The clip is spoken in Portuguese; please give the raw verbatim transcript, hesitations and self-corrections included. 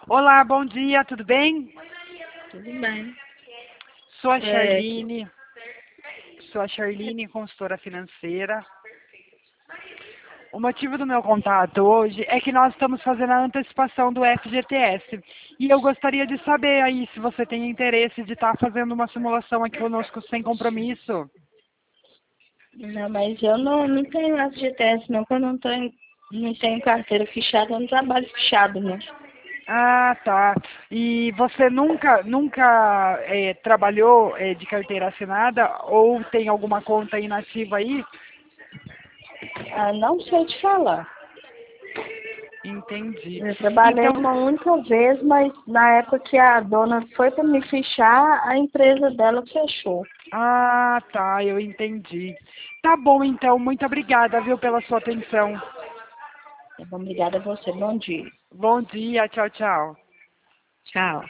Olá, bom dia, tudo bem? Tudo bem. Sou a É, Charline, sou a Charline, consultora financeira. O motivo do meu contato hoje é que nós estamos fazendo a antecipação do F G T S. E eu gostaria de saber aí se você tem interesse de estar fazendo uma simulação aqui conosco sem compromisso. não, mas eu não, não tenho F G T S não, porque eu não tenho, não tenho carteira fichada, eu não trabalho fichado, né? Ah, tá. E você nunca, nunca eh, trabalhou eh, de carteira assinada ou tem alguma conta inativa aí? Ah, não sei te falar. Entendi. Eu trabalhei Então, uma única vez, mas na época que a dona foi para me fichar, a empresa dela fechou. ah, tá, eu entendi. Tá bom, então, muito obrigada, viu, pela sua atenção. Tá bom, obrigada a você. Bom dia. Bom dia, tchau, tchau. Tchau.